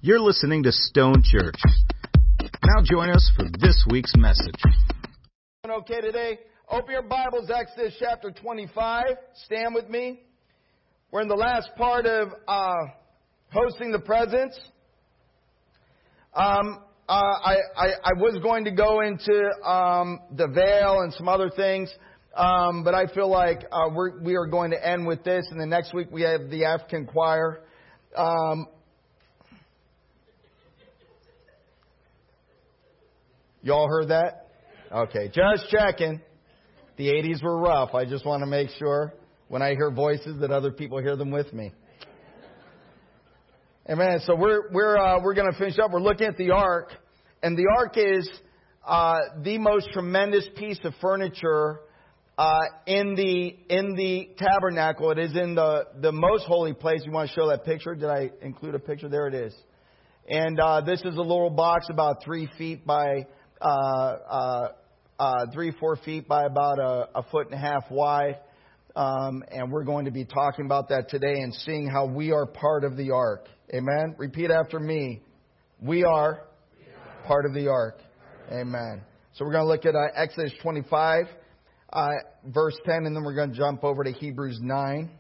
You're listening to Stone Church. Now join us for this week's message. Okay today? Open your Bibles, Exodus chapter 25. Stand with me. We're in the last part of hosting the presence. I was going to go into the veil and some other things, but I feel like we are going to end with this. And the next week we have the African choir. Y'all heard that? Okay, just checking. The 80s were rough. I just want to make sure when I hear voices that other people hear them with me. Amen. So we're going to finish up. We're looking at the ark, and the ark is the most tremendous piece of furniture in the tabernacle. It is in the most holy place. You want to show that picture? Did I include a picture? There it is. And this is a little box about 3 feet by 3-4 feet by about a foot and a half wide. And we're going to be talking about that today and seeing how we are part of the ark. Amen. Repeat after me. We are part of the ark. Amen. So we're going to look at Exodus 25, verse 10, and then we're going to jump over to Hebrews 9.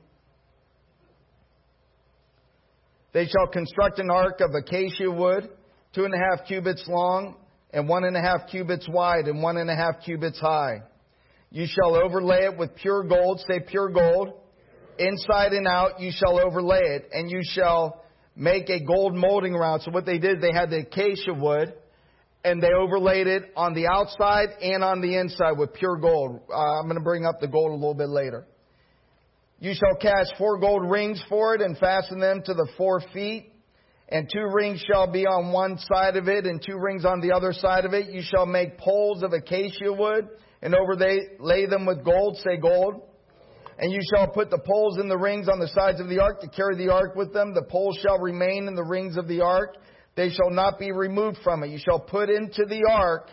They shall construct an ark of acacia wood, 2.5 cubits long, and 1.5 cubits wide, and 1.5 cubits high. You shall overlay it with pure gold. Say pure gold. Inside and out you shall overlay it, and you shall make a gold molding around. So what they did, they had the acacia wood, and they overlaid it on the outside and on the inside with pure gold. I'm going to bring up the gold a little bit later. You shall cast 4 gold rings for it and fasten them to the 4 feet. And 2 rings shall be on one side of it, and 2 rings on the other side of it. You shall make poles of acacia wood, and overlay them with gold. Say gold. And you shall put the poles in the rings on the sides of the ark to carry the ark with them. The poles shall remain in the rings of the ark. They shall not be removed from it. You shall put into the ark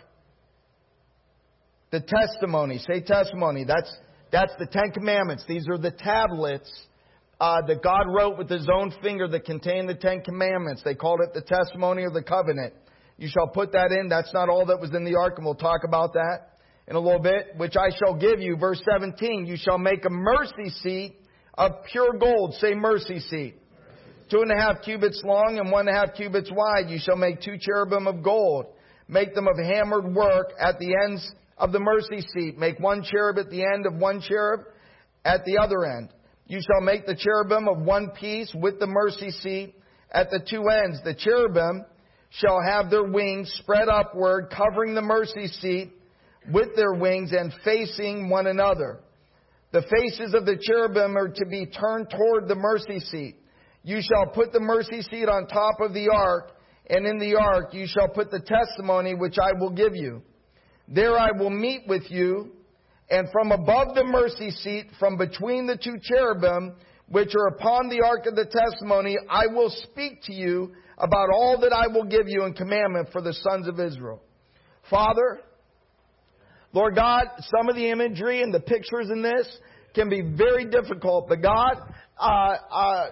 the testimony. Say testimony. That's the 10 Commandments. These are the tablets that God wrote with His own finger that contain the 10 Commandments. They called it the testimony of the covenant. You shall put that in. That's not all that was in the ark, and we'll talk about that in a little bit. Which I shall give you. Verse 17, you shall make a mercy seat of pure gold. Say mercy seat. 2.5 cubits long and 1.5 cubits wide. You shall make 2 cherubim of gold. Make them of hammered work at the ends of the mercy seat. Make 1 cherub at the end of 1 cherub at the other end. You shall make the cherubim of one piece with the mercy seat at the 2 ends. The cherubim shall have their wings spread upward, covering the mercy seat with their wings and facing one another. The faces of the cherubim are to be turned toward the mercy seat. You shall put the mercy seat on top of the ark, and in the ark you shall put the testimony which I will give you. There I will meet with you. And from above the mercy seat, from between the 2 cherubim, which are upon the ark of the testimony, I will speak to you about all that I will give you in commandment for the sons of Israel. Father, Lord God, some of the imagery and the pictures in this can be very difficult. But God, I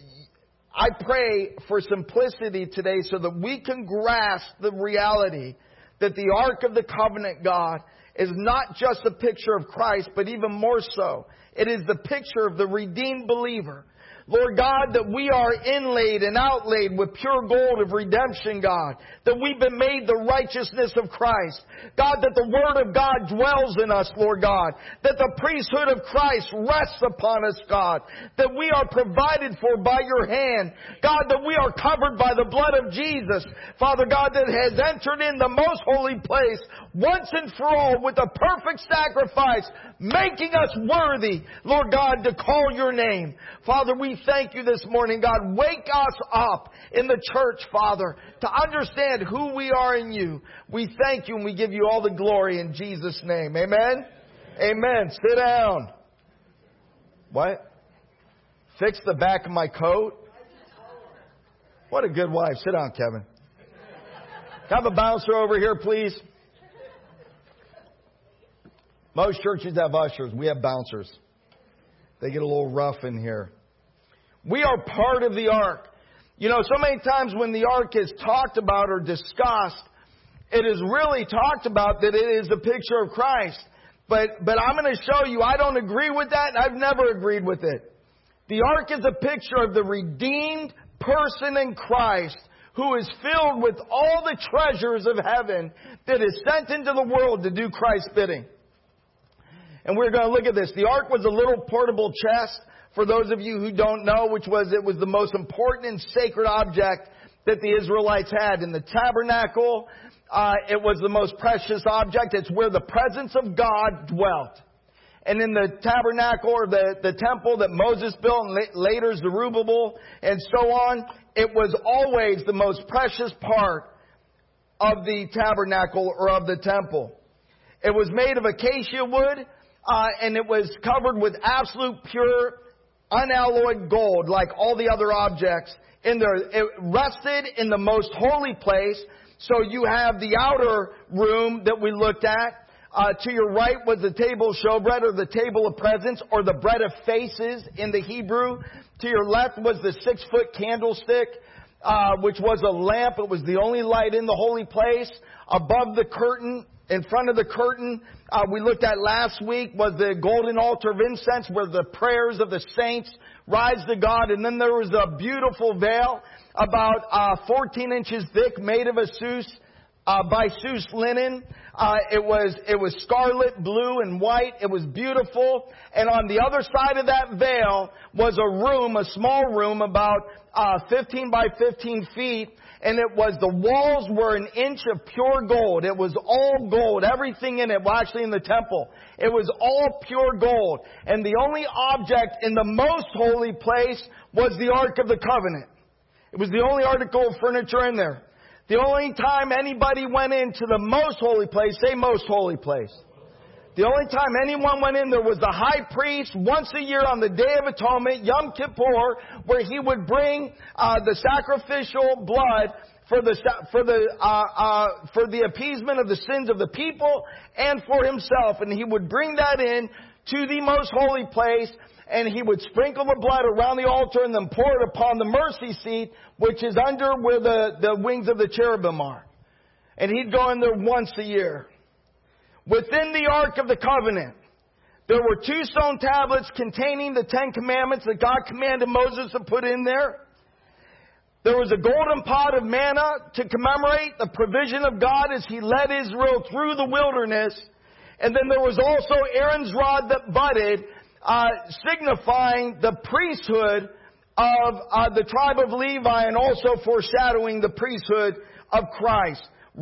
pray for simplicity today so that we can grasp the reality that the Ark of the Covenant, God, is not just a picture of Christ, but even more so, it is the picture of the redeemed believer. Lord God, that we are inlaid and outlaid with pure gold of redemption, God. That we've been made the righteousness of Christ. God, that the Word of God dwells in us, Lord God. That the priesthood of Christ rests upon us, God. That we are provided for by your hand. God, that we are covered by the blood of Jesus. Father God, that has entered in the most holy place once and for all with a perfect sacrifice, making us worthy, Lord God, to call your name. Father, we thank you this morning, God. Wake us up in the church, Father, to understand who we are in you. We thank you and we give you all the glory in Jesus' name. Amen? Amen. Sit down. What? Fix the back of my coat? What a good wife. Sit down, Kevin. Have a bouncer over here, please. Most churches have ushers. We have bouncers. They get a little rough in here. We are part of the ark. You know, so many times when the ark is talked about or discussed, it is really talked about that it is a picture of Christ. But I'm going to show you, I don't agree with that, and I've never agreed with it. The ark is a picture of the redeemed person in Christ who is filled with all the treasures of heaven that is sent into the world to do Christ's bidding. And we're going to look at this. The ark was a little portable chest, for those of you who don't know, it was the most important and sacred object that the Israelites had. In the tabernacle, it was the most precious object. It's where the presence of God dwelt. And in the tabernacle or the temple that Moses built and later Zerubbabel and so on, it was always the most precious part of the tabernacle or of the temple. It was made of acacia wood, and it was covered with absolute pure, unalloyed gold like all the other objects in there. It rested in the most holy place. So you have the outer room that we looked at. To your right was the table of showbread, or the table of presence, or the bread of faces in the Hebrew. To your left was the 6-foot candlestick, which was a lamp. It was the only light in the holy place. Above the curtain, in front of the curtain, we looked at last week, was the golden altar of incense where the prayers of the saints rise to God. And then there was a beautiful veil about 14 inches thick, made of by Sus linen. It was scarlet, blue, and white. It was beautiful. And on the other side of that veil was a small room about 15 by 15 feet. And the walls were an inch of pure gold. It was all gold. Everything in it, well, actually in the temple, it was all pure gold. And the only object in the most holy place was the Ark of the Covenant. It was the only article of furniture in there. The only time anybody went into the most holy place, say most holy place. The only time anyone went in there was the high priest once a year on the Day of Atonement, Yom Kippur, where he would bring the sacrificial blood for the appeasement of the sins of the people and for himself. And he would bring that in to the most holy place, and he would sprinkle the blood around the altar and then pour it upon the mercy seat, which is under where the wings of the cherubim are. And he'd go in there once a year. Within the Ark of the Covenant, there were 2 stone tablets containing the 10 commandments that God commanded Moses to put in there. There was a golden pot of manna to commemorate the provision of God as he led Israel through the wilderness. And then there was also Aaron's rod that budded, signifying the priesthood of the tribe of Levi and also foreshadowing the priesthood of Christ.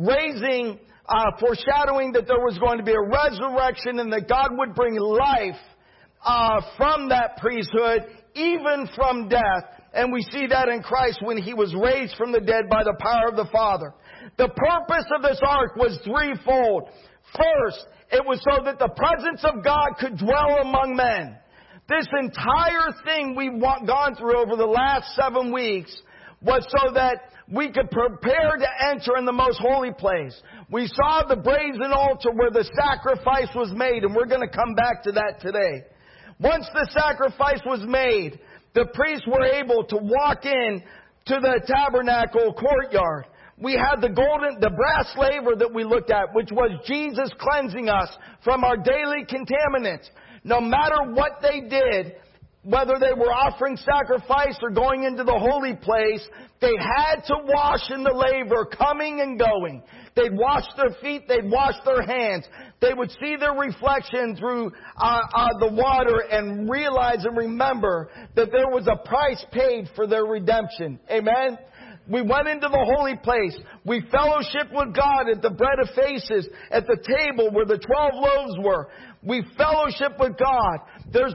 Foreshadowing that there was going to be a resurrection and that God would bring life from that priesthood, even from death. And we see that in Christ when he was raised from the dead by the power of the Father. The purpose of this ark was threefold. First, it was so that the presence of God could dwell among men. This entire thing we've gone through over the last 7 weeks was so that we could prepare to enter in the most holy place. We saw the brazen altar where the sacrifice was made, and we're going to come back to that today. Once the sacrifice was made, the priests were able to walk in to the tabernacle courtyard. We had the brass laver that we looked at, which was Jesus cleansing us from our daily contaminants. No matter what they did, whether they were offering sacrifice or going into the holy place, they had to wash in the laver, coming and going. They'd wash their feet, they'd wash their hands. They would see their reflection through the water and realize and remember that there was a price paid for their redemption. Amen? We went into the holy place. We fellowshiped with God at the bread of faces, at the table where the 12 loaves were. We fellowship with God. There's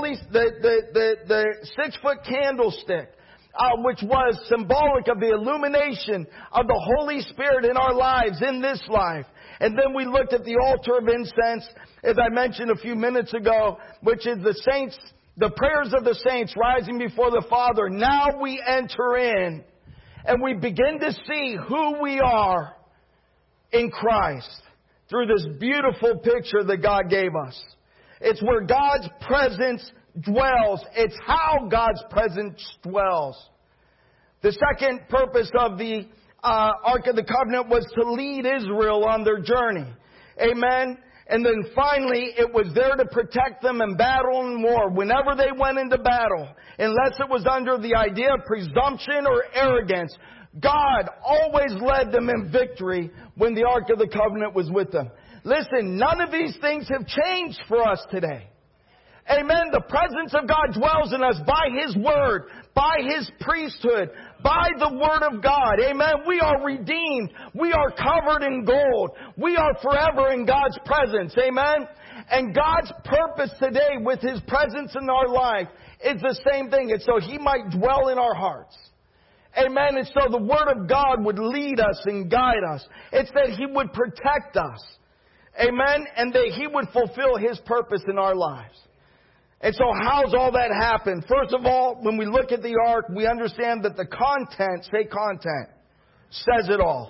the 6-foot candlestick, which was symbolic of the illumination of the Holy Spirit in our lives, in this life. And then we looked at the altar of incense, as I mentioned a few minutes ago, which is the saints, the prayers of the saints rising before the Father. Now we enter in and we begin to see who we are in Christ through this beautiful picture that God gave us. It's where God's presence dwells. It's how God's presence dwells. The second purpose of the Ark of the Covenant was to lead Israel on their journey. Amen. And then finally, it was there to protect them in battle and war. Whenever they went into battle, unless it was under the idea of presumption or arrogance, God always led them in victory when the Ark of the Covenant was with them. Listen, none of these things have changed for us today. Amen. The presence of God dwells in us by His Word, by His priesthood, by the Word of God. Amen. We are redeemed. We are covered in gold. We are forever in God's presence. Amen. And God's purpose today with His presence in our life is the same thing. It's so He might dwell in our hearts. Amen. And so the Word of God would lead us and guide us. It's that He would protect us. Amen. And that He would fulfill His purpose in our lives. And so how's all that happen? First of all, when we look at the ark, we understand that the content, say content, says it all.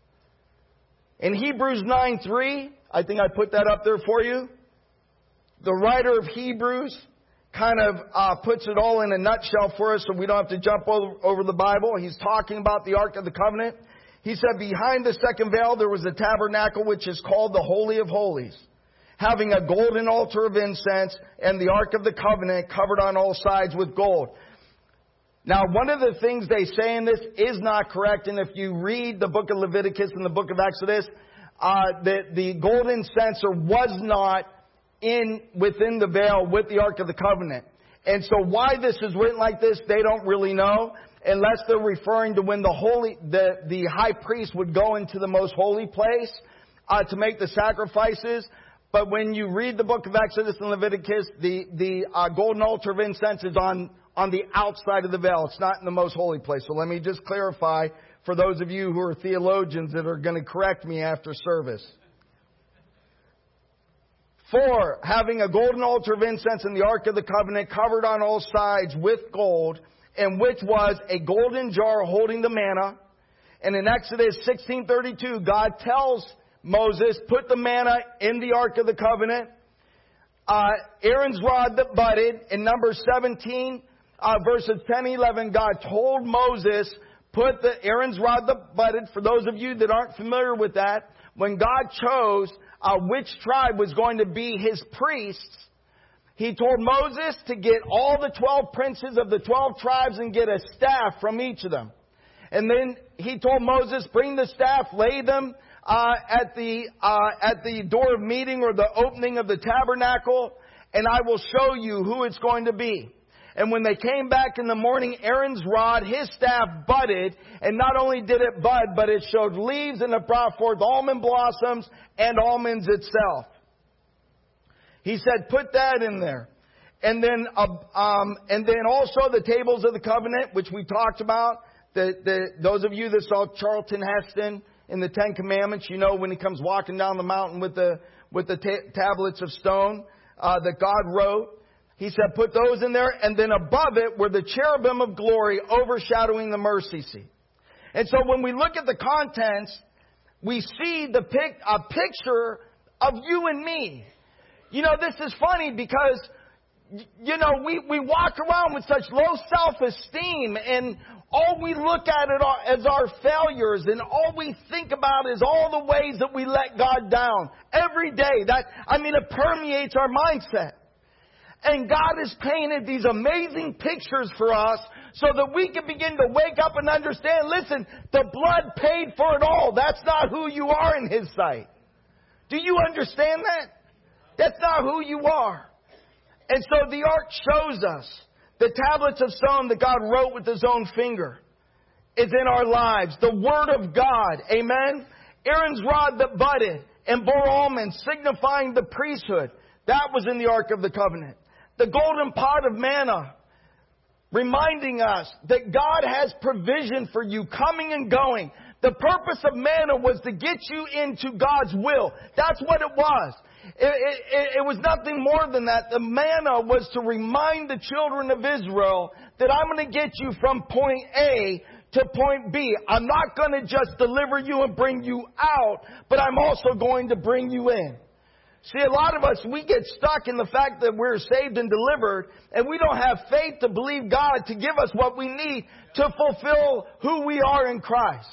In Hebrews 9:3, I think I put that up there for you. The writer of Hebrews kind of puts it all in a nutshell for us so we don't have to jump over the Bible. He's talking about the Ark of the Covenant. He said, behind the second veil there was a tabernacle which is called the Holy of Holies, having a golden altar of incense and the Ark of the Covenant covered on all sides with gold. Now, one of the things they say in this is not correct, and if you read the book of Leviticus and the book of Exodus, the golden censer was not within the veil with the Ark of the Covenant. And so why this is written like this, they don't really know, unless they're referring to when the high priest would go into the most holy place to make the sacrifices. But when you read the book of Exodus and Leviticus, the golden altar of incense is on the outside of the veil. It's not in the most holy place. So let me just clarify for those of you who are theologians that are going to correct me after service. 4, having a golden altar of incense and the Ark of the Covenant covered on all sides with gold, in which was a golden jar holding the manna. And in Exodus 16:32, God tells Moses, put the manna in the Ark of the Covenant. Aaron's rod that budded. In Numbers 17, verses 10 and 11, God told Moses, put Aaron's rod that budded. For those of you that aren't familiar with that, when God chose which tribe was going to be His priests, He told Moses to get all the 12 princes of the 12 tribes and get a staff from each of them. And then He told Moses, bring the staff, lay them at the door of meeting or the opening of the tabernacle, and I will show you who it's going to be. And when they came back in the morning, Aaron's rod, his staff budded, and not only did it bud, but it showed leaves and it brought forth almond blossoms and almonds itself. He said, put that in there. And then also the tables of the covenant, which we talked about. Those of you that saw Charlton Heston in the Ten Commandments, you know when he comes walking down the mountain with the tablets of stone that God wrote. He said, put those in there, and then above it were the cherubim of glory overshadowing the mercy seat. And so when we look at the contents, we see a picture of you and me. You know, this is funny because, you know, we walk around with such low self-esteem, and all we look at it as our failures, and all we think about is all the ways that we let God down every day. It permeates our mindset. And God has painted these amazing pictures for us so that we can begin to wake up and understand, listen, the blood paid for it all. That's not who you are in His sight. Do you understand that? That's not who you are. And so the ark shows us the tablets of stone that God wrote with His own finger is in our lives. The Word of God. Amen. Aaron's rod that budded and bore almonds, signifying the priesthood. That was in the Ark of the Covenant. The golden pot of manna, reminding us that God has provision for you coming and going. The purpose of manna was to get you into God's will. That's what it was. It was nothing more than that. The manna was to remind the children of Israel that I'm going to get you from point A to point B. I'm not going to just deliver you and bring you out, but I'm also going to bring you in. See, a lot of us, we get stuck in the fact that we're saved and delivered, and we don't have faith to believe God to give us what we need to fulfill who we are in Christ.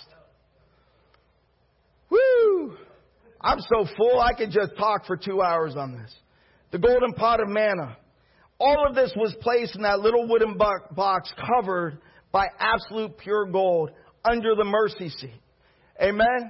Woo! I'm so full, I could just talk for 2 hours on this. The golden pot of manna. All of this was placed in that little wooden box covered by absolute pure gold under the mercy seat. Amen?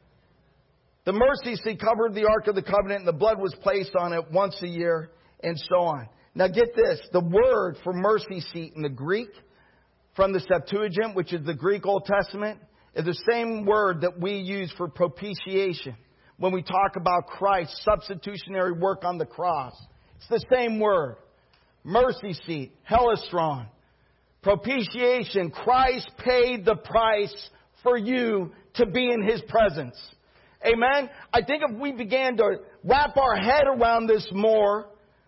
The mercy seat covered the Ark of the Covenant, and the blood was placed on it once a year, and so on. Now get this. The word for mercy seat in the Greek, from the Septuagint, which is the Greek Old Testament, is the same word that we use for propitiation when we talk about Christ's substitutionary work on the cross. It's the same word. Mercy seat, helestron. Propitiation, Christ paid the price for you to be in His presence. Amen? I think if we began to wrap our head around this more,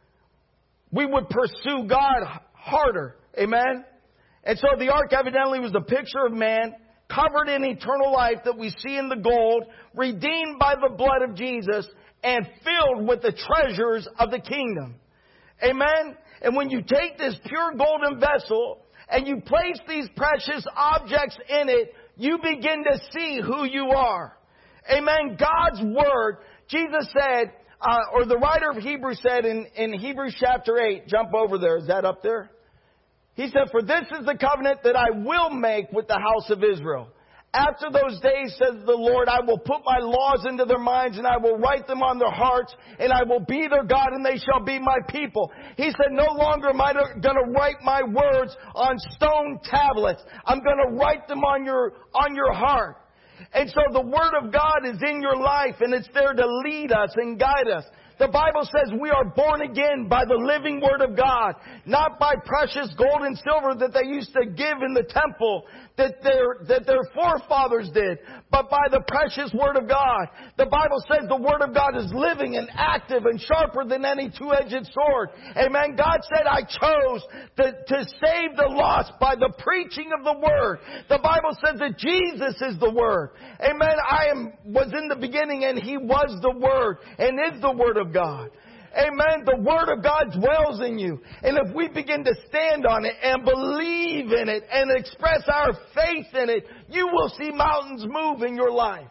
we would pursue God harder. Amen? And so the ark evidently was a picture of man, covered in eternal life that we see in the gold, redeemed by the blood of Jesus, and filled with the treasures of the kingdom. Amen? And when you take this pure golden vessel and you place these precious objects in it, you begin to see who you are. Amen. God's Word, Jesus said, or the writer of Hebrews said in Hebrews chapter 8, jump over there, is that up there? He said, for this is the covenant that I will make with the house of Israel. After those days, says the Lord, I will put my laws into their minds and I will write them on their hearts and I will be their God and they shall be my people. He said, no longer am I going to write my words on stone tablets. I'm going to write them on your heart. And so the Word of God is in your life and it's there to lead us and guide us. The Bible says we are born again by the living Word of God, not by precious gold and silver that they used to give in the temple that their forefathers did, but by the precious Word of God. The Bible says the Word of God is living and active and sharper than any two-edged sword. Amen. God said, I chose to save the lost by the preaching of the Word. The Bible says that Jesus is the Word. Amen. Was in the beginning and He was the Word and is the Word of God. Amen. The Word of God dwells in you. And if we begin to stand on it and believe in it and express our faith in it, you will see mountains move in your life.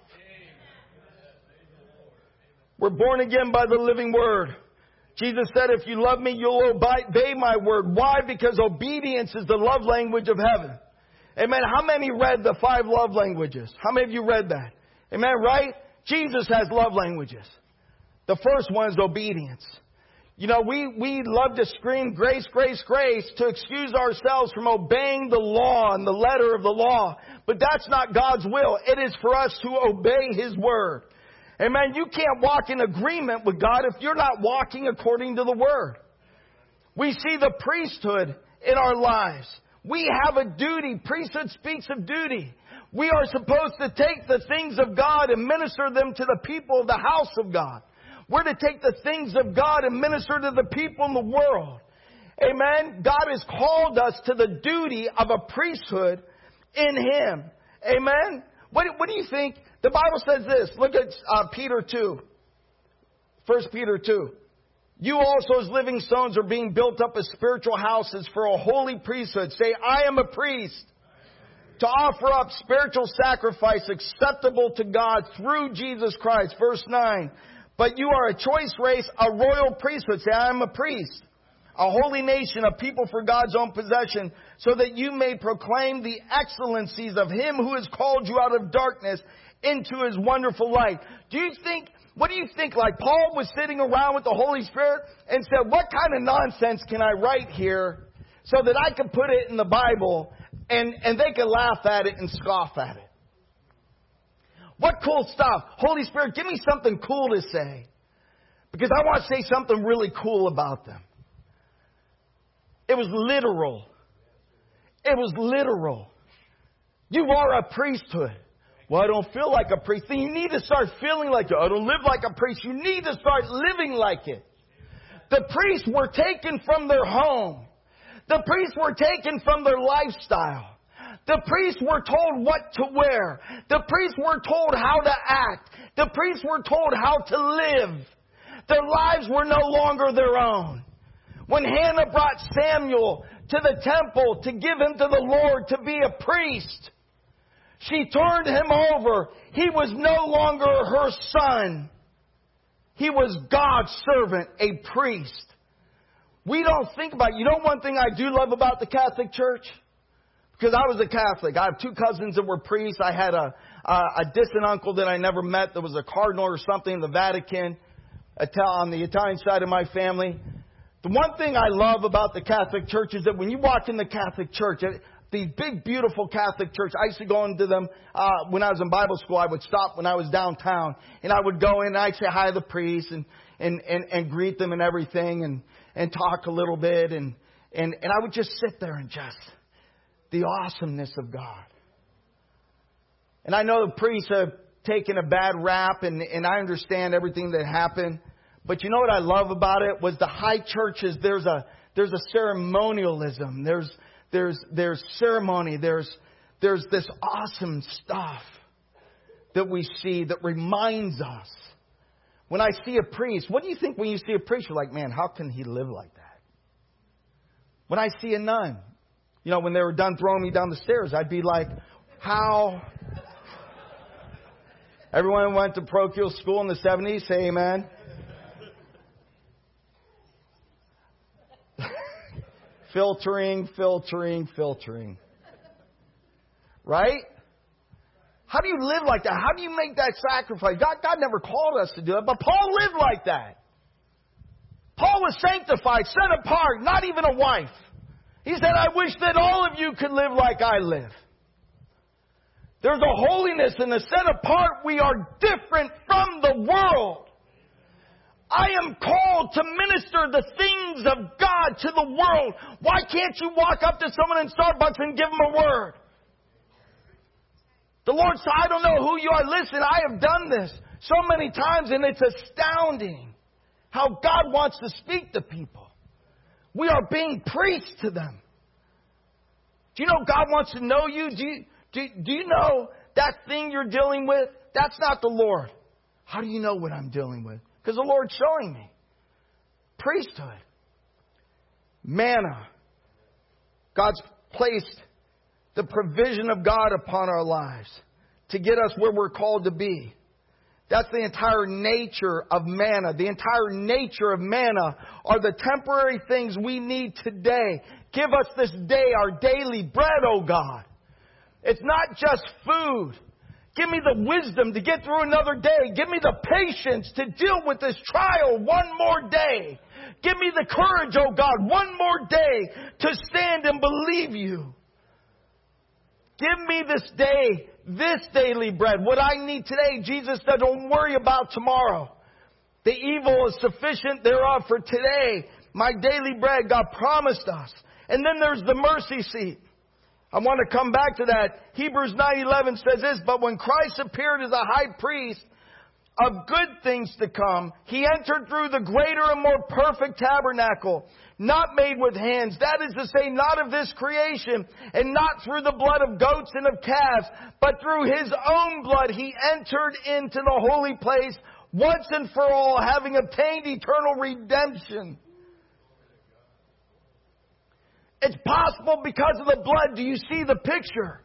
We're born again by the living Word. Jesus said, if you love me, you'll obey my word. Why? Because obedience is the love language of heaven. Amen. How many read the 5 love languages? How many of you read that? Amen. Right? Jesus has love languages. The first one is obedience. You know, we love to scream grace, grace, grace to excuse ourselves from obeying the law and the letter of the law. But that's not God's will. It is for us to obey His Word. Amen. You can't walk in agreement with God if you're not walking according to the Word. We see the priesthood in our lives. We have a duty. Priesthood speaks of duty. We are supposed to take the things of God and minister them to the people of the house of God. We're to take the things of God and minister to the people in the world. Amen. God has called us to the duty of a priesthood in Him. Amen. What do you think? The Bible says this. Look at Peter 2. 1 Peter 2. You also as living stones are being built up as spiritual houses for a holy priesthood. Say, I am a priest. To offer up spiritual sacrifice acceptable to God through Jesus Christ. Verse 9. But you are a choice race, a royal priesthood. Say, I am a priest. A holy nation, a people for God's own possession, so that you may proclaim the excellencies of Him who has called you out of darkness into His wonderful light. What do you think? Like Paul was sitting around with the Holy Spirit and said, what kind of nonsense can I write here so that I can put it in the Bible and they can laugh at it and scoff at it? What cool stuff. Holy Spirit, give me something cool to say. Because I want to say something really cool about them. It was literal. It was literal. You are a priesthood. Well, I don't feel like a priest. Then you need to start feeling like it. I don't live like a priest. You need to start living like it. The priests were taken from their home. The priests were taken from their lifestyle. The priests were told what to wear. The priests were told how to act. The priests were told how to live. Their lives were no longer their own. When Hannah brought Samuel to the temple to give him to the Lord to be a priest, she turned him over. He was no longer her son. He was God's servant, a priest. We don't think about it. You know one thing I do love about the Catholic Church? Because I was a Catholic. I have 2 cousins that were priests. I had a distant uncle that I never met that was a cardinal or something in the Vatican on the Italian side of my family. The one thing I love about the Catholic Church is that when you walk in the Catholic Church, the big, beautiful Catholic Church, I used to go into them when I was in Bible school. I would stop when I was downtown, and I would go in and I'd say hi to the priest and greet them and everything and talk a little bit. And I would just sit there and just the awesomeness of God. And I know the priests have taken a bad rap, and I understand everything that happened. But you know what I love about it was the high churches. There's a ceremonialism. There's ceremony. There's this awesome stuff that we see that reminds us. When I see a priest, what do you think when you see a priest? You're like, man, how can he live like that? When I see a nun, when they were done throwing me down the stairs, I'd be like, how? Everyone went to parochial school in the 70s. Say amen. Filtering. Right? How do you live like that? How do you make that sacrifice? God never called us to do it, but Paul lived like that. Paul was sanctified, set apart, not even a wife. He said, I wish that all of you could live like I live. There's a holiness and a set apart. We are different from the world. I am called to minister the things of God to the world. Why can't you walk up to someone in Starbucks and give them a word? The Lord said, I don't know who you are. Listen, I have done this so many times, and it's astounding how God wants to speak to people. We are being priests to them. Do you know God wants to know you? Do you know that thing you're dealing with? That's not the Lord. How do you know what I'm dealing with? Because the Lord's showing me. Priesthood. Manna. God's placed the provision of God upon our lives to get us where we're called to be. That's the entire nature of manna. The entire nature of manna are the temporary things we need today. Give us this day our daily bread, O God. It's not just food. Give me the wisdom to get through another day. Give me the patience to deal with this trial one more day. Give me the courage, oh God, one more day to stand and believe you. Give me this day, this daily bread. What I need today, Jesus said, don't worry about tomorrow. The evil is sufficient thereof for today. My daily bread, God promised us. And then there's the mercy seat. I want to come back to that. Hebrews 9:11 says this, but when Christ appeared as a high priest of good things to come, He entered through the greater and more perfect tabernacle, not made with hands. That is to say, not of this creation, and not through the blood of goats and of calves, but through His own blood He entered into the holy place once and for all, having obtained eternal redemption. It's possible because of the blood. Do you see the picture?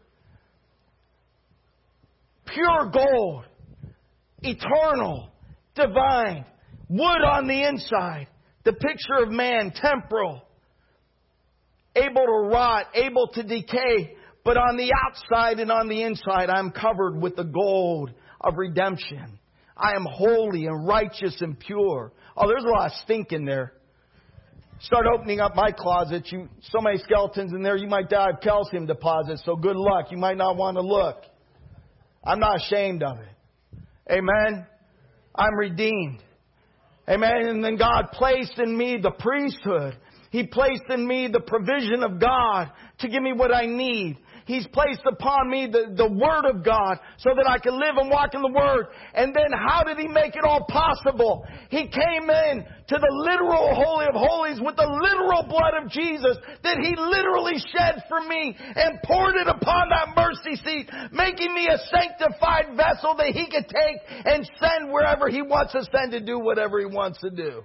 Pure gold. Eternal. Divine. Wood on the inside. The picture of man, temporal. Able to rot. Able to decay. But on the outside and on the inside, I am covered with the gold of redemption. I am holy and righteous and pure. Oh, there's a lot of stink in there. Start opening up my closet. So many skeletons in there, you might die of calcium deposits. So good luck. You might not want to look. I'm not ashamed of it. Amen. I'm redeemed. Amen. And then God placed in me the priesthood. He placed in me the provision of God to give me what I need. He's placed upon me the Word of God so that I can live and walk in the Word. And then how did He make it all possible? He came in to the literal Holy of Holies with the literal blood of Jesus that He literally shed for me and poured it upon that mercy seat, making me a sanctified vessel that He could take and send wherever He wants to send to do whatever He wants to do.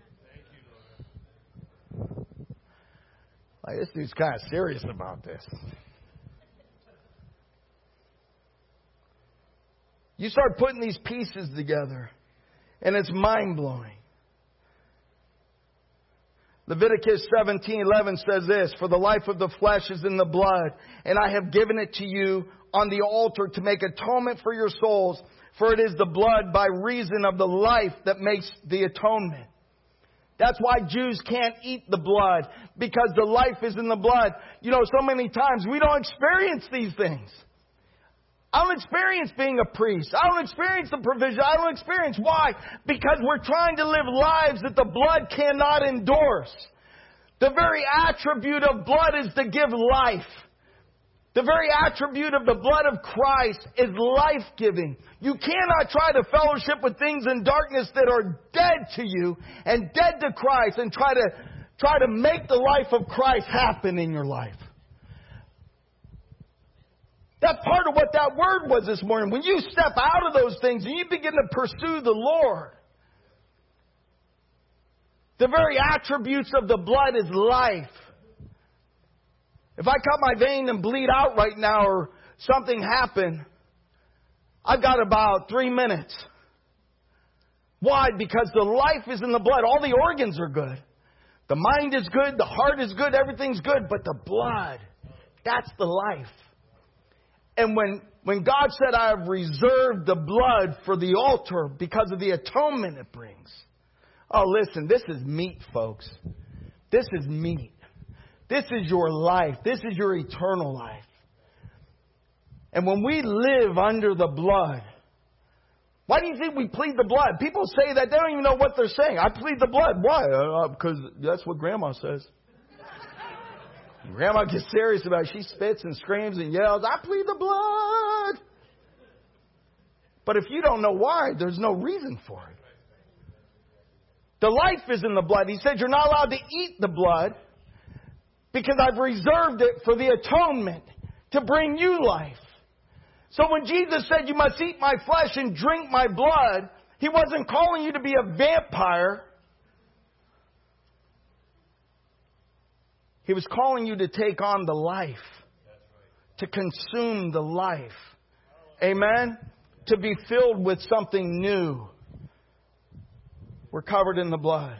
Like, this dude's kind of serious about this. You start putting these pieces together, and it's mind-blowing. Leviticus 17:11 says this, "For the life of the flesh is in the blood, and I have given it to you on the altar to make atonement for your souls, for it is the blood by reason of the life that makes the atonement." That's why Jews can't eat the blood, because the life is in the blood. You know, so many times we don't experience these things. I don't experience being a priest. I don't experience the provision. I don't experience. Why? Because we're trying to live lives that the blood cannot endorse. The very attribute of blood is to give life. The very attribute of the blood of Christ is life-giving. You cannot try to fellowship with things in darkness that are dead to you and dead to Christ and try to make the life of Christ happen in your life. That's part of what that word was this morning. When you step out of those things and you begin to pursue the Lord, the very attributes of the blood is life. If I cut my vein and bleed out right now or something happened, I've got about 3 minutes. Why? Because the life is in the blood. All the organs are good. The mind is good. The heart is good. Everything's good. But the blood, that's the life. And when God said, "I have reserved the blood for the altar because of the atonement it brings." Oh, listen, this is meat, folks. This is meat. This is your life. This is your eternal life. And when we live under the blood, why do you think we plead the blood? People say that. They don't even know what they're saying. I plead the blood. Why? Because that's what Grandma says. Grandma gets serious about it. She spits and screams and yells, "I plead the blood." But if you don't know why, there's no reason for it. The life is in the blood. He said you're not allowed to eat the blood because I've reserved it for the atonement to bring you life. So when Jesus said you must eat my flesh and drink my blood, He wasn't calling you to be a vampire. He was calling you to take on the life, to consume the life. Amen? To be filled with something new. We're covered in the blood.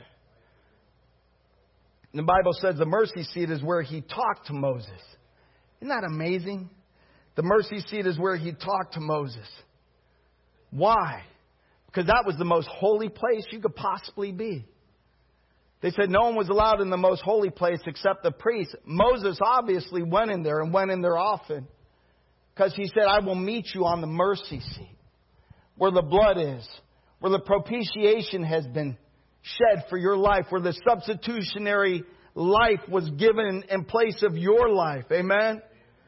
And the Bible says the mercy seat is where He talked to Moses. Isn't that amazing? The mercy seat is where He talked to Moses. Why? Because that was the most holy place you could possibly be. They said no one was allowed in the most holy place except the priest. Moses obviously went in there and went in there often. Because he said, "I will meet you on the mercy seat. Where the blood is. Where the propitiation has been shed for your life. Where the substitutionary life was given in place of your life." Amen?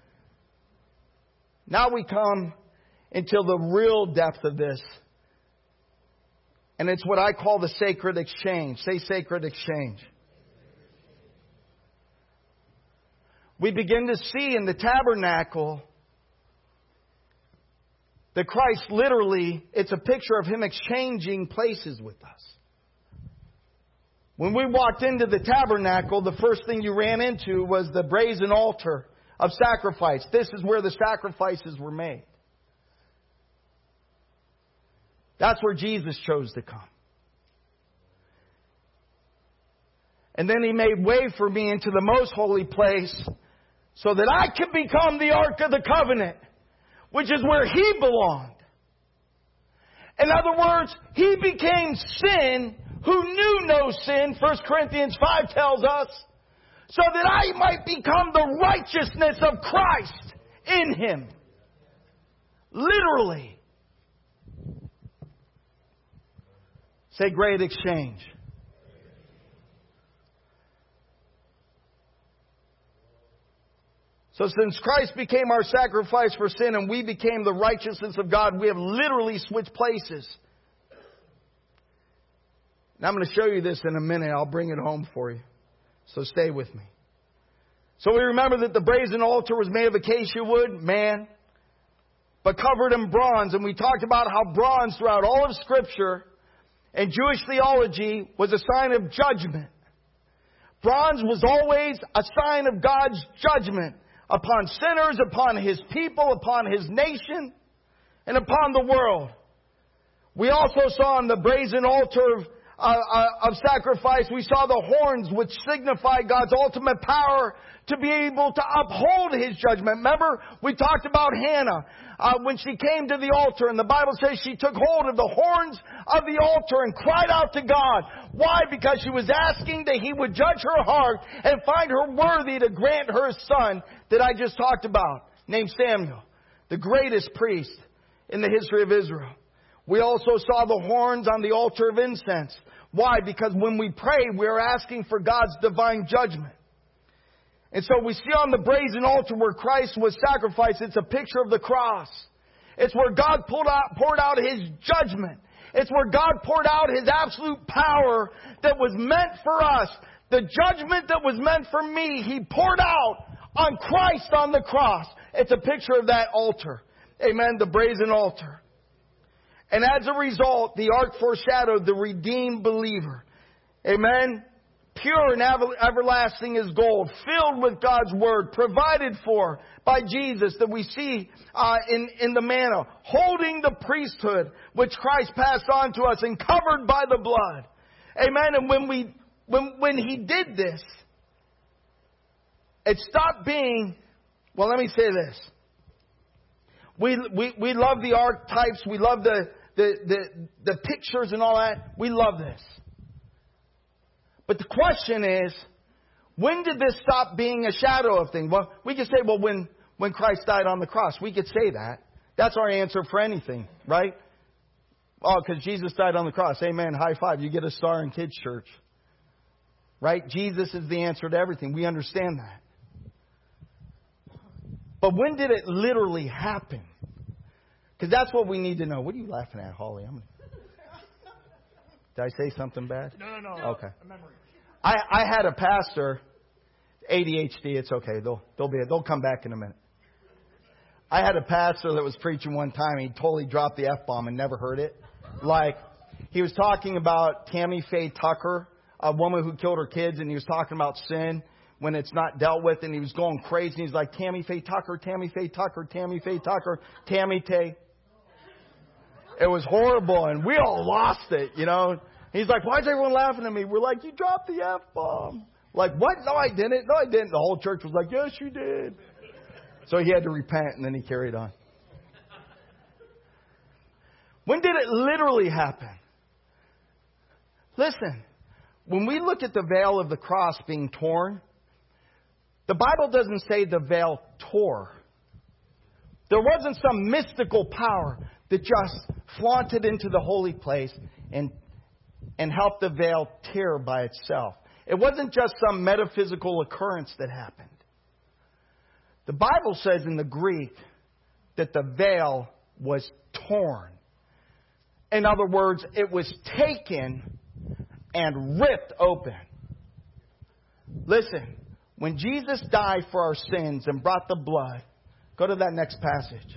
Now we come into the real depth of this. And it's what I call the sacred exchange. Say sacred exchange. We begin to see in the tabernacle that Christ literally, it's a picture of Him exchanging places with us. When we walked into the tabernacle, the first thing you ran into was the brazen altar of sacrifice. This is where the sacrifices were made. That's where Jesus chose to come. And then He made way for me into the most holy place so that I could become the Ark of the Covenant, which is where He belonged. In other words, He became sin who knew no sin, 1 Corinthians 5 tells us, so that I might become the righteousness of Christ in Him. Literally. Say great exchange. So since Christ became our sacrifice for sin and we became the righteousness of God, we have literally switched places. Now I'm going to show you this in a minute. I'll bring it home for you. So stay with me. So we remember that the brazen altar was made of acacia wood, man, but covered in bronze. And we talked about how bronze throughout all of Scripture and Jewish theology was a sign of judgment. Bronze was always a sign of God's judgment upon sinners, upon His people, upon His nation, and upon the world. We also saw on the brazen altar of sacrifice, we saw the horns which signify God's ultimate power to be able to uphold His judgment. Remember, we talked about Hannah when she came to the altar, and the Bible says she took hold of the horns of the altar and cried out to God. Why? Because she was asking that He would judge her heart and find her worthy to grant her son that I just talked about, named Samuel, the greatest priest in the history of Israel. We also saw the horns on the altar of incense. Why? Because when we pray, we are asking for God's divine judgment. And so we see on the brazen altar where Christ was sacrificed, it's a picture of the cross. It's where God poured out His judgment. It's where God poured out His absolute power that was meant for us. The judgment that was meant for me, He poured out on Christ on the cross. It's a picture of that altar. Amen. The brazen altar. And as a result, the ark foreshadowed the redeemed believer. Amen. Pure and everlasting as gold, filled with God's Word, provided for by Jesus that we see in the manna, holding the priesthood which Christ passed on to us and covered by the blood. Amen. And when He did this, it stopped being, well, let me say this. We love the archetypes. We love the pictures and all that. We love this. But the question is, when did this stop being a shadow of things? Well, we could say, well, when Christ died on the cross, we could say that. That's our answer for anything, right? Oh, because Jesus died on the cross. Amen. High five. You get a star in kids' church. Right? Jesus is the answer to everything. We understand that. But when did it literally happen? Because that's what we need to know. What are you laughing at, Holly? Did I say something bad? No. Okay. I had a pastor, ADHD. It's okay. They'll come back in a minute. I had a pastor that was preaching one time. He totally dropped the F-bomb and never heard it. Like, he was talking about Tammy Faye Tucker, a woman who killed her kids, and he was talking about sin when it's not dealt with, and he was going crazy. He's like, Tammy Faye Tucker, Tammy Faye Tucker, Tammy Faye Tucker, Tammy Tay. It was horrible, and we all lost it, you know. He's like, why is everyone laughing at me? We're like, you dropped the F-bomb. Like, what? No, I didn't. No, I didn't. The whole church was like, yes, you did. So he had to repent, and then he carried on. When did it literally happen? Listen, when we look at the veil of the cross being torn, the Bible doesn't say the veil tore. There wasn't some mystical power that just flaunted into the holy place and helped the veil tear by itself. It wasn't just some metaphysical occurrence that happened. The Bible says in the Greek that the veil was torn. In other words, it was taken and ripped open. Listen, when Jesus died for our sins and brought the blood, go to that next passage.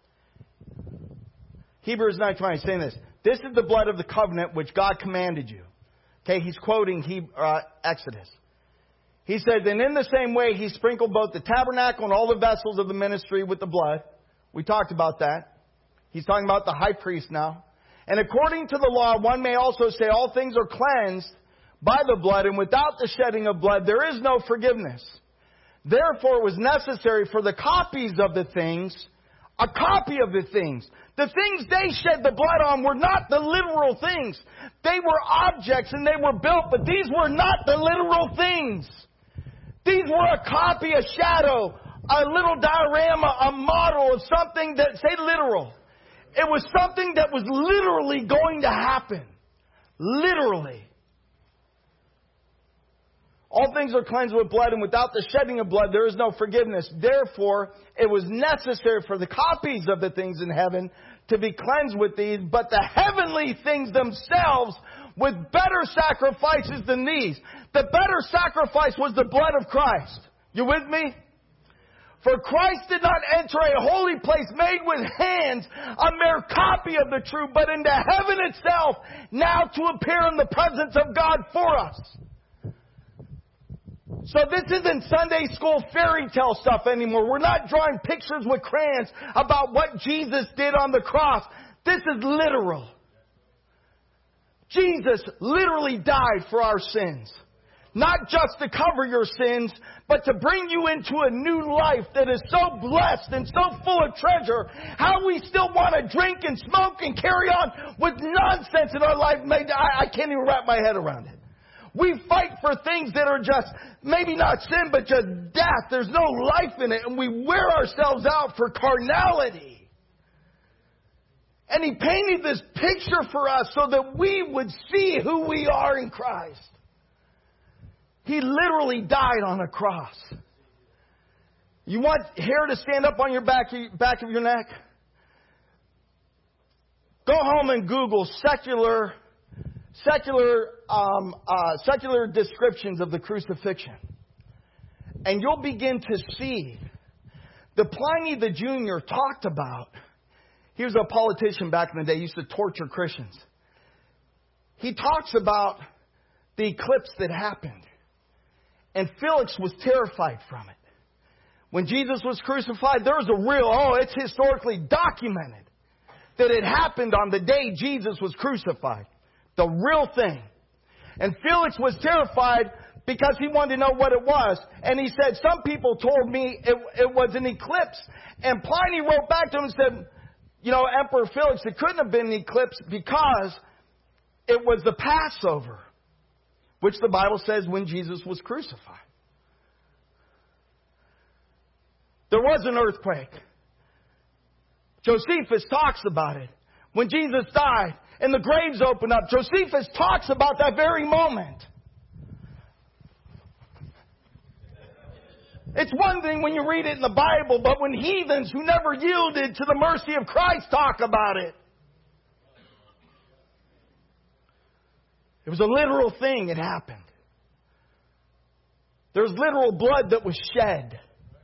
Hebrews 9:20 is saying this. This is the blood of the covenant which God commanded you. Okay, he's quoting Exodus. He said, and in the same way he sprinkled both the tabernacle and all the vessels of the ministry with the blood. We talked about that. He's talking about the high priest now. And according to the law, one may also say all things are cleansed by the blood, and without the shedding of blood there is no forgiveness. Therefore it was necessary for the copies of the things, a copy of the things. The things they shed the blood on were not the literal things. They were objects and they were built, but these were not the literal things. These were a copy, a shadow, a little diorama, a model of something that, say literal. It was something that was literally going to happen. Literally. All things are cleansed with blood, and without the shedding of blood, there is no forgiveness. Therefore, it was necessary for the copies of the things in heaven to be cleansed with these, but the heavenly things themselves with better sacrifices than these. The better sacrifice was the blood of Christ. You with me? For Christ did not enter a holy place made with hands, a mere copy of the true, but into heaven itself, now to appear in the presence of God for us. So this isn't Sunday school fairy tale stuff anymore. We're not drawing pictures with crayons about what Jesus did on the cross. This is literal. Jesus literally died for our sins. Not just to cover your sins, but to bring you into a new life that is so blessed and so full of treasure. How we still want to drink and smoke and carry on with nonsense in our life, I can't even wrap my head around it. We fight for things that are just, maybe not sin, but just death. There's no life in it, and we wear ourselves out for carnality. And He painted this picture for us so that we would see who we are in Christ. He literally died on a cross. You want hair to stand up on your back of your neck? Go home and Google secular descriptions of the crucifixion. And you'll begin to see the Pliny the Junior talked about. He was a politician back in the day. He used to torture Christians. He talks about the eclipse that happened. And Felix was terrified from it. When Jesus was crucified, there was it's historically documented that it happened on the day Jesus was crucified. The real thing. And Felix was terrified because he wanted to know what it was. And he said, some people told me it was an eclipse. And Pliny wrote back to him and said, Emperor Felix, it couldn't have been an eclipse because it was the Passover, which the Bible says when Jesus was crucified. There was an earthquake. Josephus talks about it. When Jesus died and the graves opened up, Josephus talks about that very moment. It's one thing when you read it in the Bible, but when heathens who never yielded to the mercy of Christ talk about it. It was a literal thing. It happened. There's literal blood that was shed.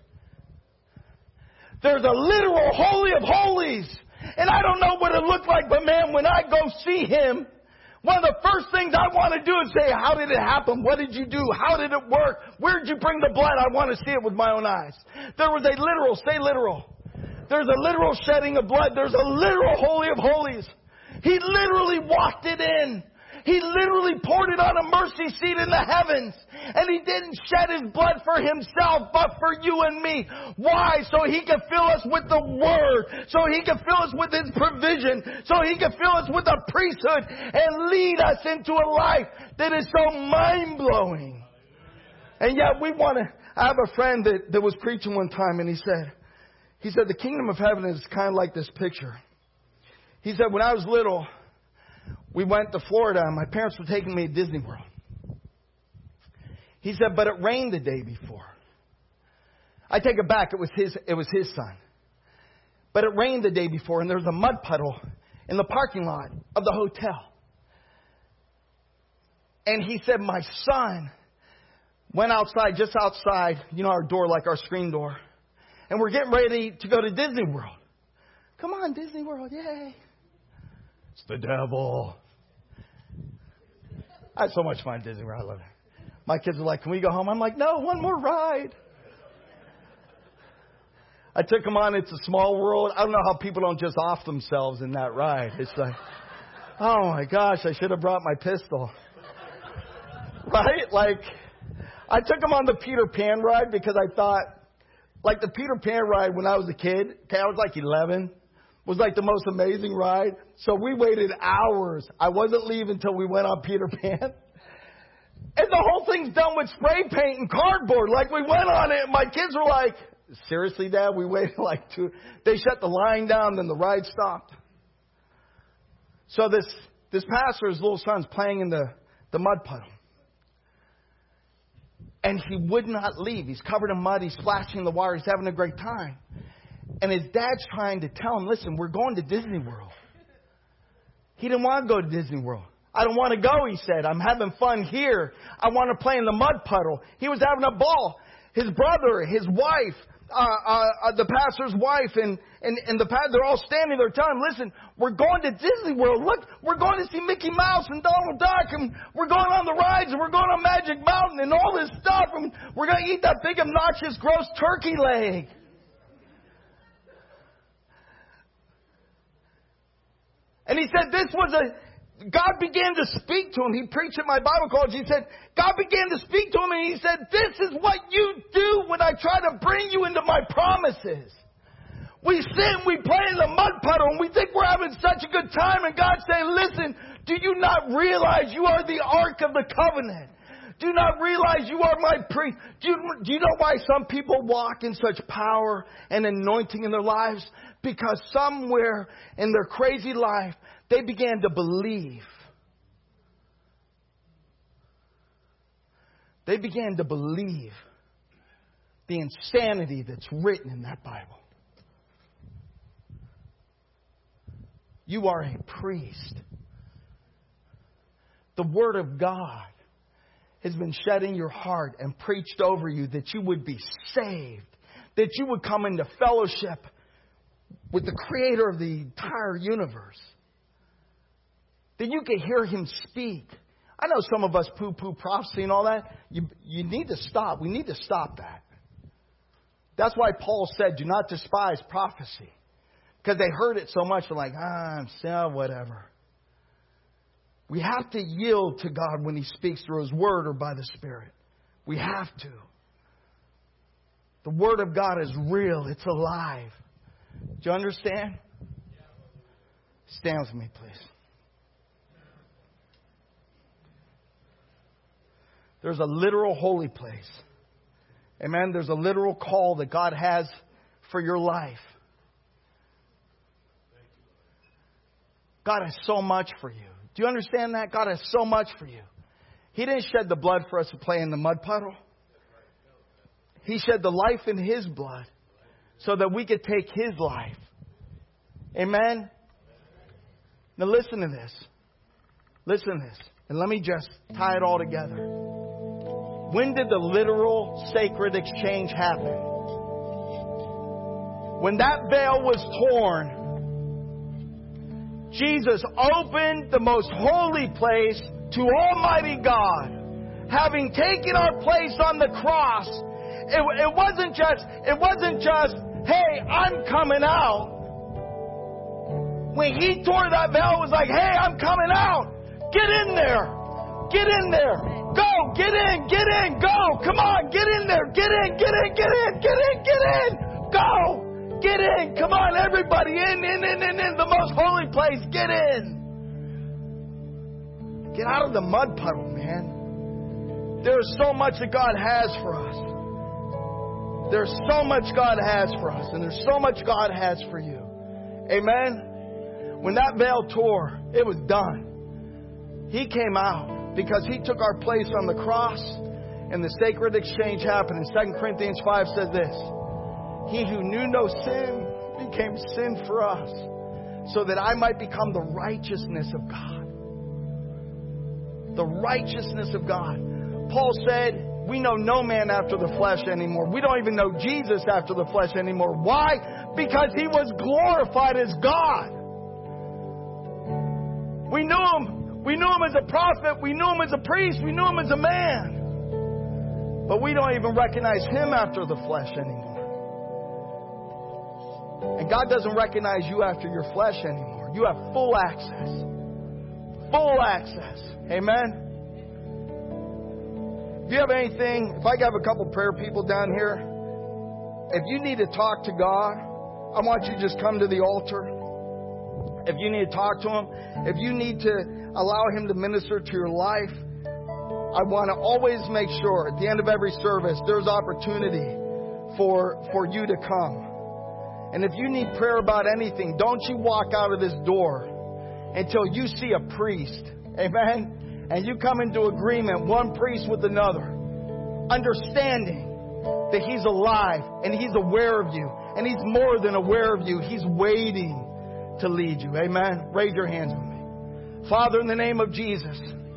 There's a literal Holy of Holies. And I don't know what it looked like, but man, when I go see Him, one of the first things I want to do is say, how did it happen? What did you do? How did it work? Where did you bring the blood? I want to see it with my own eyes. There was a literal, say literal. There's a literal shedding of blood. There's a literal Holy of Holies. He literally walked it in. He literally poured it on a mercy seat in the heavens. And He didn't shed His blood for Himself, but for you and me. Why? So He could fill us with the Word. So He could fill us with His provision. So He could fill us with a priesthood and lead us into a life that is so mind-blowing. And yet I have a friend that was preaching one time, and he said, the kingdom of heaven is kind of like this picture. He said, when I was little, we went to Florida, and my parents were taking me to Disney World. He said, but it rained the day before. I take it back. It was his son. But it rained the day before, and there was a mud puddle in the parking lot of the hotel. And he said, my son went outside, just outside, our door, like our screen door. And we're getting ready to go to Disney World. Come on, Disney World, yay. It's the devil. I had so much fun at Disney World. I love it. My kids are like, can we go home? I'm like, no, one more ride. I took them on It's a Small World. I don't know how people don't just off themselves in that ride. It's like, oh my gosh, I should have brought my pistol. Right? Like, I took them on the Peter Pan ride because I thought, like the Peter Pan ride when I was a kid, I was like 11, was like the most amazing ride. So we waited hours. I wasn't leaving until we went on Peter Pan. And the whole thing's done with spray paint and cardboard. Like we went on it and my kids were like, seriously, Dad? We waited like 2. They shut the line down, then the ride stopped. So this pastor's little son's playing in the mud puddle. And he would not leave. He's covered in mud. He's splashing in the water. He's having a great time. And his dad's trying to tell him, listen, we're going to Disney World. He didn't want to go to Disney World. I don't want to go, he said. I'm having fun here. I want to play in the mud puddle. He was having a ball. His brother, his wife, the pastor's wife, and the pastor, they're all standing there telling him, listen, we're going to Disney World. Look, we're going to see Mickey Mouse and Donald Duck, and we're going on the rides, and we're going on Magic Mountain and all this stuff, and we're going to eat that big, obnoxious, gross turkey leg. And he said God began to speak to him. He preached at my Bible college. He said, God began to speak to him, and he said, this is what you do when I try to bring you into my promises. We sit and we play in the mud puddle, and we think we're having such a good time, and God's saying, listen, do you not realize you are the Ark of the Covenant? Do you not realize you are my priest? Do you know why some people walk in such power and anointing in their lives? Because somewhere in their crazy life, they began to believe. They began to believe the insanity that's written in that Bible. You are a priest. The Word of God has been shed in your heart and preached over you that you would be saved, that you would come into fellowship with the Creator of the entire universe, that you could hear Him speak. I know some of us poo-poo prophecy and all that. You need to stop. We need to stop that. That's why Paul said, do not despise prophecy. Because they heard it so much, they're like, whatever. We have to yield to God when He speaks through His Word or by the Spirit. We have to. The Word of God is real. It's alive. Do you understand? Stand with me, please. There's a literal holy place. Amen. There's a literal call that God has for your life. God has so much for you. Do you understand that? God has so much for you. He didn't shed the blood for us to play in the mud puddle. He shed the life in His blood so that we could take His life. Amen? Now listen to this. Listen to this. And let me just tie it all together. When did the literal sacred exchange happen? When that veil was torn, Jesus opened the most holy place to Almighty God. Having taken our place on the cross, it wasn't just, hey, I'm coming out. When He tore that veil, it was like, hey, I'm coming out. Get in there. Get in there. Go. Get in. Go. Come on. Get in there. Get in. Go. Get in. Come on, everybody. In. The most holy place. Get in. Get out of the mud puddle, man. There's so much that God has for us. There's so much God has for us. And there's so much God has for you. Amen? When that veil tore, it was done. He came out because He took our place on the cross. And the sacred exchange happened. And 2 Corinthians 5 says this. He who knew no sin became sin for us, so that I might become the righteousness of God. The righteousness of God. Paul said, we know no man after the flesh anymore. We don't even know Jesus after the flesh anymore. Why? Because He was glorified as God. We knew Him. We knew Him as a prophet. We knew Him as a priest. We knew Him as a man. But we don't even recognize Him after the flesh anymore. And God doesn't recognize you after your flesh anymore. You have full access. Full access. Amen? If you have anything, if I have a couple prayer people down here, if you need to talk to God, I want you to just come to the altar. If you need to talk to Him, if you need to allow Him to minister to your life, I want to always make sure at the end of every service there's opportunity for you to come. And if you need prayer about anything, don't you walk out of this door until you see a priest. Amen? And you come into agreement, one priest with another. understanding that He's alive and He's aware of you. And He's more than aware of you. He's waiting to lead you. Amen. Raise your hands with me. Father, in the name of Jesus.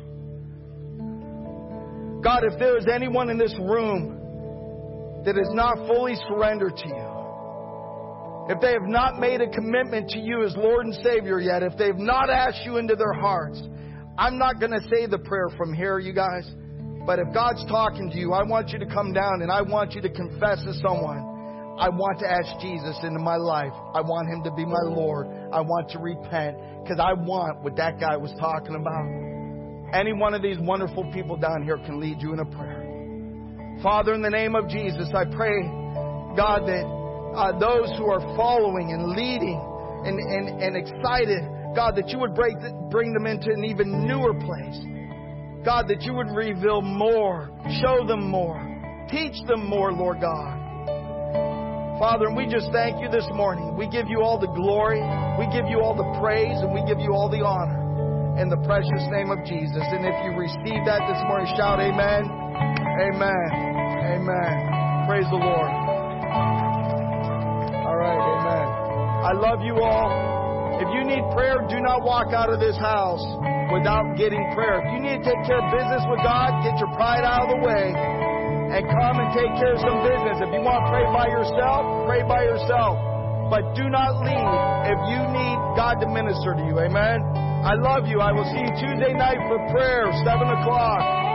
God, if there is anyone in this room that is not fully surrendered to you, if they have not made a commitment to you as Lord and Savior yet, if they've not asked you into their hearts, I'm not going to say the prayer from here, you guys. But if God's talking to you, I want you to come down and I want you to confess to someone, I want to ask Jesus into my life. I want Him to be my Lord. I want to repent because I want what that guy was talking about. Any one of these wonderful people down here can lead you in a prayer. Father, in the name of Jesus, I pray, God, that those who are following and leading and excited, God, that you would bring them into an even newer place. God, that you would reveal more, show them more, teach them more, Lord God. Father, and we just thank you this morning. We give you all the glory, we give you all the praise, and we give you all the honor in the precious name of Jesus. And if you receive that this morning, shout amen, amen, amen. Praise the Lord. All right, amen. I love you all. If you need prayer, do not walk out of this house without getting prayer. If you need to take care of business with God, get your pride out of the way and come and take care of some business. If you want to pray by yourself, pray by yourself. But do not leave if you need God to minister to you. Amen. I love you. I will see you Tuesday night for prayer, 7 o'clock.